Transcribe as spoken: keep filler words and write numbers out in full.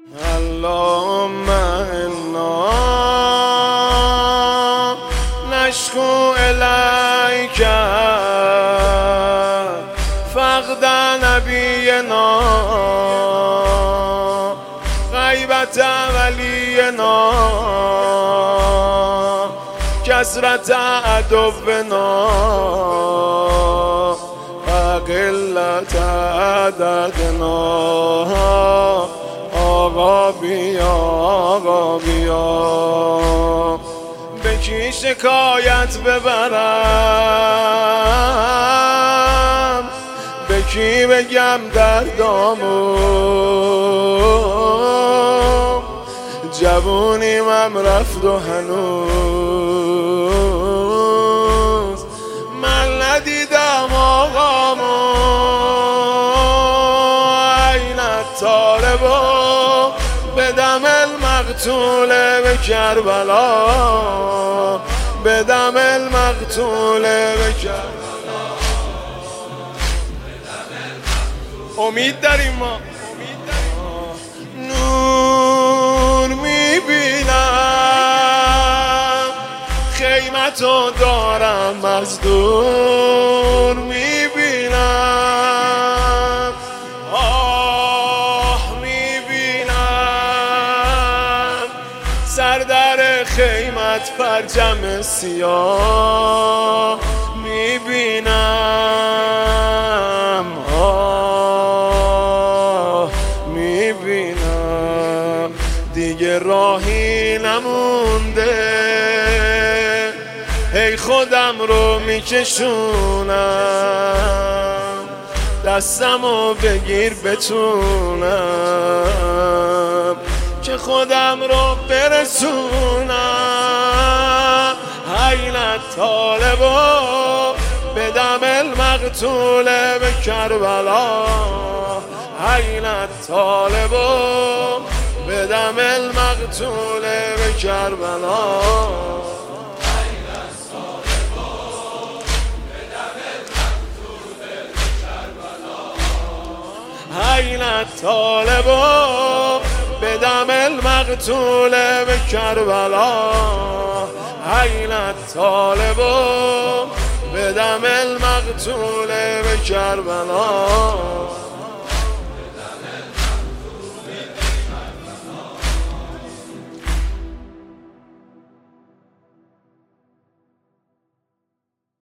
اللهم انا نشكو الیک فقد نبینا غیبت ولینا کثرت عدونا قلت عددنا. آقا بیا آقا بیا به کی شکایت ببرم، به کی بگم دردامو، جوونیمم رفت و هنوز من ندیدم آقامو. این طالبو بدم المقتول به کربلا، بدم المقتول به کربلا. امید داریم ما، نور میبینم خیمتو دارم از دور میبینم، آه میبینم سر در خیمت پرچم سیاه میبینم، آه میبینم دیگه راهی نمونده، هی خودم رو میکشونم دستمو بگیر بتونم که خودم رو برسونم. حیلت طالبو بدم المقتول به کربلا، حیلت طالبو بدم المقتول به کربلا. حیلت طالبو بدم المقتول به کربلا، حیلت طالبو بدم المقتول به کربلا.